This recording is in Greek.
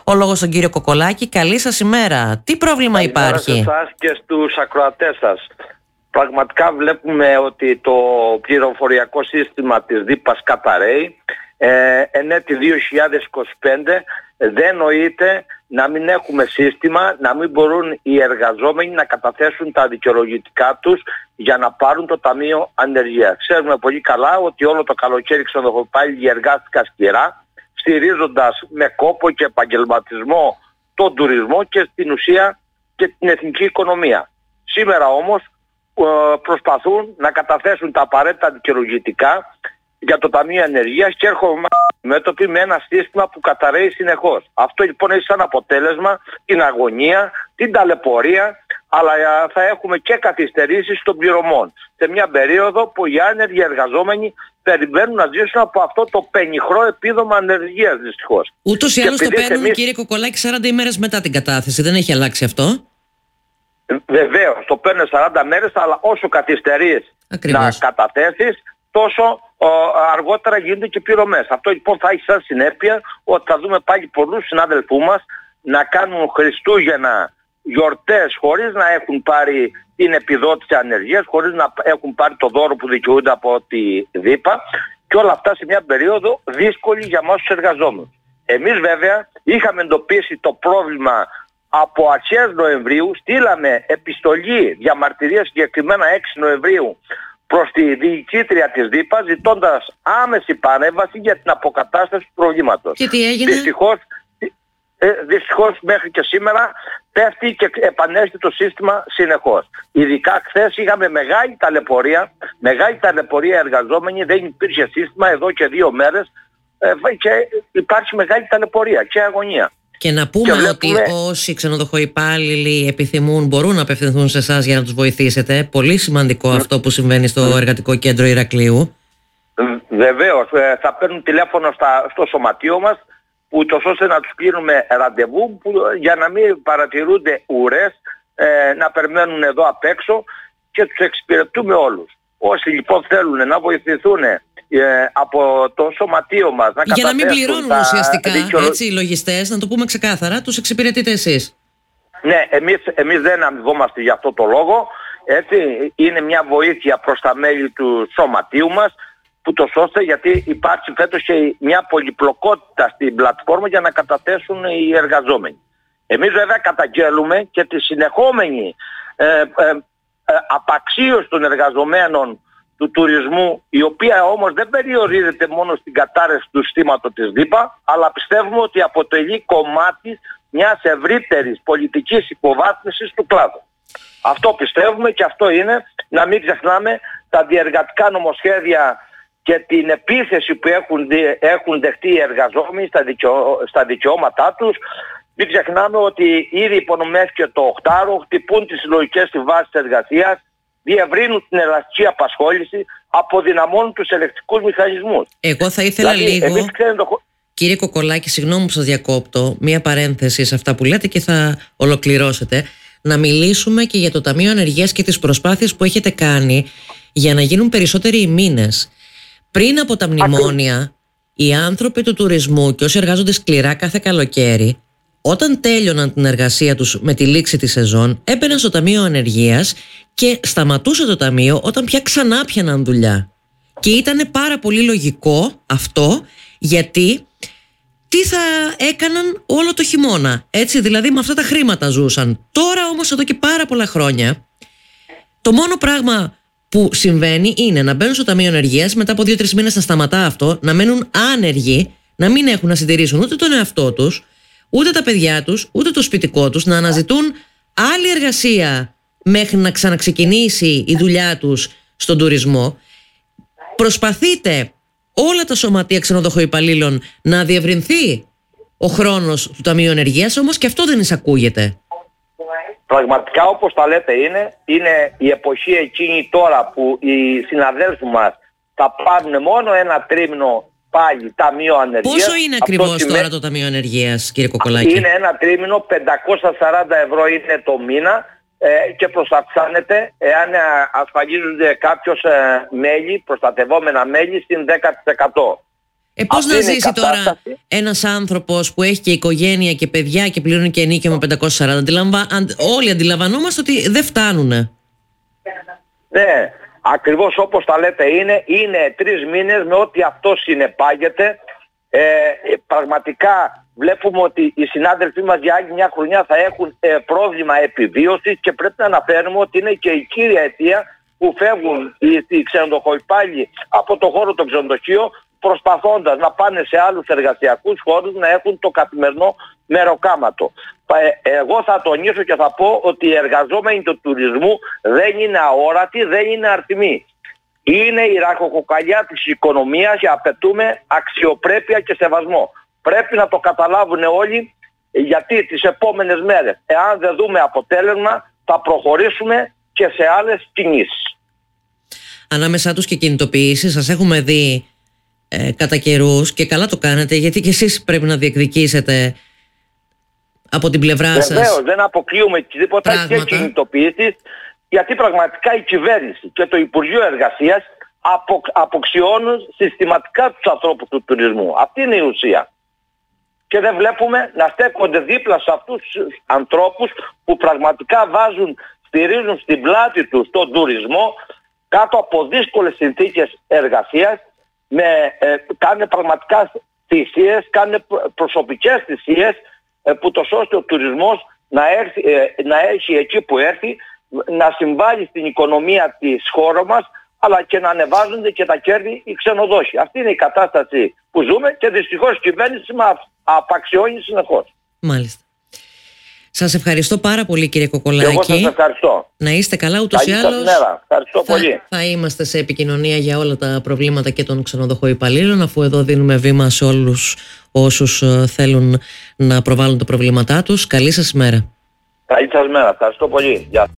ο λόγος στον κύριο Κοκολάκη. Καλή σας ημέρα. Τι πρόβλημα υπάρχει? Καλημέρα σε εσάς και στους ακροατές σας. Πραγματικά βλέπουμε ότι το πληροφοριακό σύστημα της ΔΥΠΑΣ καταρρέει. Εν έτη 2025 δεν νοείται να μην έχουμε σύστημα, να μην μπορούν οι εργαζόμενοι να καταθέσουν τα δικαιολογητικά τους για να πάρουν το Ταμείο Ανεργίας. Ξέρουμε πολύ καλά ότι όλο το καλοκαίρι ξενοδοχοϊπάλληλοι εργάστηκαν σκληρά, στηρίζοντας με κόπο και επαγγελματισμό τον τουρισμό και στην ουσία και την εθνική οικονομία. Σήμερα όμως προσπαθούν να καταθέσουν τα απαραίτητα δικαιολογητικά για το Ταμείο Ανεργίας και έρχομαι μέτωποι με ένα σύστημα που καταρρέει συνεχώς. Αυτό λοιπόν έχει σαν αποτέλεσμα την αγωνία, την ταλαιπωρία, αλλά θα έχουμε και καθυστερήσεις των πληρωμών. Σε μια περίοδο που οι άνεργοι εργαζόμενοι περιμένουν να ζήσουν από αυτό το πενιχρό επίδομα ανεργίας δυστυχώς. Ούτως ή άλλως το παίρνουν, κύριε Κοκολάκη, 40 ημέρες μετά την κατάθεση. Δεν έχει αλλάξει αυτό? Βεβαίως, το παίρνουν 40 μέρες, αλλά όσο καθυστερείς να καταθέσεις, τόσο αργότερα γίνονται και πληρωμές. Αυτό λοιπόν θα έχει σαν συνέπεια ότι θα δούμε πάλι πολλούς συνάδελφού μας να κάνουν Χριστούγεννα γιορτές χωρίς να έχουν πάρει την επιδότηση ανεργίας, χωρίς να έχουν πάρει το δώρο που δικαιούνται από τη ΔΥΠΑ, και όλα αυτά σε μια περίοδο δύσκολη για εμάς τους εργαζόμενους. Εμείς βέβαια είχαμε εντοπίσει το πρόβλημα από αρχές Νοεμβρίου, στείλαμε επιστολή διαμαρτυρίας συγκεκριμένα 6 Νοεμβρίου προς τη διοικήτρια της ΔΥΠΑ, ζητώντας άμεση παρέμβαση για την αποκατάσταση του προβλήματος. Και τι έγινε? Δυστυχώς μέχρι και σήμερα πέφτει και επανέρχεται το σύστημα συνεχώς. Ειδικά χθες είχαμε μεγάλη ταλαιπωρία εργαζόμενοι, δεν υπήρχε σύστημα εδώ και 2 μέρες και υπάρχει μεγάλη ταλαιπωρία και αγωνία. Και να πούμε ότι όσοι ξενοδοχοϊπάλληλοι επιθυμούν μπορούν να απευθυνθούν σε εσάς για να τους βοηθήσετε. Πολύ σημαντικό αυτό που συμβαίνει στο Εργατικό Κέντρο Ηρακλείου. Βεβαίως, θα παίρνουν τηλέφωνο στο σωματείο μας, ούτως ώστε να τους κλείνουμε ραντεβού για να μην παρατηρούνται ουρές, να περιμένουν εδώ απ' έξω και τους εξυπηρετούμε όλους. Όσοι λοιπόν θέλουν να βοηθηθούν από το σωματείο μας να για να μην πληρώνουν ουσιαστικά έτσι οι λογιστές, να το πούμε ξεκάθαρα, τους εξυπηρετείτε εσείς. Ναι, εμείς δεν αμοιβόμαστε για αυτό το λόγο, έτσι, είναι μια βοήθεια προς τα μέλη του σωματείου μας, που το ώστε, γιατί υπάρχει φέτος και μια πολυπλοκότητα στην πλατφόρμα για να καταθέσουν οι εργαζόμενοι. Εμείς βέβαια καταγγέλουμε και τη συνεχόμενη απαξίωση των εργαζομένων του τουρισμού, η οποία όμως δεν περιορίζεται μόνο στην κατάρρευση του συστήματος της ΔΥΠΑ, αλλά πιστεύουμε ότι αποτελεί κομμάτι μιας ευρύτερης πολιτικής υποβάθμισης του κλάδου. Αυτό πιστεύουμε και αυτό είναι, να μην ξεχνάμε τα διεργατικά νομοσχέδια και την επίθεση που έχουν δεχτεί οι εργαζόμενοι στα δικαιώματά τους. Μην ξεχνάμε ότι ήδη υπονομεύτηκε το 8ωρο, χτυπούν τις συλλογικές συμβάσεις εργασίας, διευρύνουν την ελαστική απασχόληση, αποδυναμώνουν τους ελεκτικούς μηχανισμούς. Εγώ θα ήθελα λίγο, κύριε Κοκολάκη, συγγνώμη που σας διακόπτω, μία παρένθεση σε αυτά που λέτε και θα ολοκληρώσετε, να μιλήσουμε και για το Ταμείο Ανεργίας και τις προσπάθειες που έχετε κάνει για να γίνουν περισσότεροι οι μήνες. Πριν από τα μνημόνια, οι άνθρωποι του τουρισμού και όσοι εργάζονται σκληρά κάθε καλοκαίρι, όταν τέλειωναν την εργασία τους με τη λήξη της σεζόν, έμπαιναν στο Ταμείο Ανεργίας και σταματούσε το ταμείο όταν πια ξανά πιαναν δουλειά. Και ήταν πάρα πολύ λογικό αυτό, γιατί τι θα έκαναν όλο το χειμώνα, έτσι, δηλαδή με αυτά τα χρήματα ζούσαν. Τώρα όμως εδώ και πάρα πολλά χρόνια το μόνο πράγμα που συμβαίνει είναι να μπαίνουν στο Ταμείο Ανεργίας, μετά από 2-3 μήνες να σταματά αυτό, να μένουν άνεργοι, να μην έχουν να συντηρήσουν ούτε τον εαυτό τους, ούτε τα παιδιά τους, ούτε το σπιτικό τους, να αναζητούν άλλη εργασία μέχρι να ξαναξεκινήσει η δουλειά τους στον τουρισμό. Προσπαθείτε όλα τα σωματεία ξενοδοχοϊπαλλήλων να διευρυνθεί ο χρόνος του Ταμείου Ανεργίας, όμως και αυτό δεν εισακούγεται. Πραγματικά, όπως τα λέτε, είναι η εποχή εκείνη τώρα που οι συναδέλφοι μας θα πάρουν μόνο ένα τρίμηνο πάλι Ταμείο Ανεργίας. Πόσο είναι ακριβώς τώρα το Ταμείο Ανεργίας, κύριε Κοκολάκη? Είναι ένα τρίμηνο, 540 ευρώ είναι το μήνα και προσταυξάνεται εάν ασφαλίζονται κάποιος μέλη, προστατευόμενα μέλη, στην 10%. Πώς να ζήσει τώρα ένας άνθρωπος που έχει και οικογένεια και παιδιά και πληρώνει και ενίκιο με 540? Όλοι αντιλαμβανόμαστε ότι δεν φτάνουνε. Ναι, ακριβώς όπως τα λέτε είναι 3 μήνες με ό,τι αυτό συνεπάγεται. Πραγματικά βλέπουμε ότι οι συνάδελφοί μας για άλλη μια χρονιά θα έχουν πρόβλημα επιβίωσης και πρέπει να αναφέρουμε ότι είναι και η κύρια αιτία που φεύγουν οι ξενοδοχοϊπάλληλοι από το χώρο των ξενοδοχείων, προσπαθώντας να πάνε σε άλλους εργασιακούς χώρους να έχουν το καθημερινό μεροκάματο. Εγώ θα τονίσω και θα πω ότι οι εργαζόμενοι του τουρισμού δεν είναι αόρατοι, δεν είναι αρτιμοί. Είναι η ραχοκοκαλιά της οικονομίας και απαιτούμε αξιοπρέπεια και σεβασμό. Πρέπει να το καταλάβουν όλοι, γιατί τις επόμενες μέρες, εάν δεν δούμε αποτέλεσμα, θα προχωρήσουμε και σε άλλες κινήσεις. Ανάμεσά τους και κινητοποιήσεις, σας έχουμε δει κατά καιρούς και καλά το κάνετε, γιατί και εσείς πρέπει να διεκδικήσετε από την πλευρά σας. Βεβαίως, δεν αποκλείουμε τίποτα και κινητοποιήσεις, γιατί πραγματικά η κυβέρνηση και το Υπουργείο Εργασίας αποξιώνουν συστηματικά τους ανθρώπους του τουρισμού. Αυτή είναι η ουσία. Και δεν βλέπουμε να στέκονται δίπλα σε αυτούς τους ανθρώπους που πραγματικά στηρίζουν στην πλάτη τους τον τουρισμό κάτω από δύσκολες συνθήκες εργασίας, κάνουν πραγματικά θυσίες, κάνουν προσωπικές θυσίες, που ώστε ο τουρισμός να έχει εκεί που έρθει, να συμβάλλει στην οικονομία της χώρας μας, αλλά και να ανεβάζονται και τα κέρδη οι ξενοδόχοι. Αυτή είναι η κατάσταση που ζούμε και δυστυχώς η κυβέρνηση μας απαξιώνει συνεχώς. Μάλιστα. Σας ευχαριστώ πάρα πολύ, κύριε Κοκολάκη. Εγώ σας ευχαριστώ. Να είστε καλά, ούτως ή άλλως. Ευχαριστώ πολύ. Θα είμαστε σε επικοινωνία για όλα τα προβλήματα και των ξενοδοχοϊπαλλήλων, αφού εδώ δίνουμε βήμα σε όλους όσους θέλουν να προβάλλουν τα προβλήματά τους. Καλή σας ημέρα. Καλή σας μέρα. Ευχαριστώ πολύ. Γεια.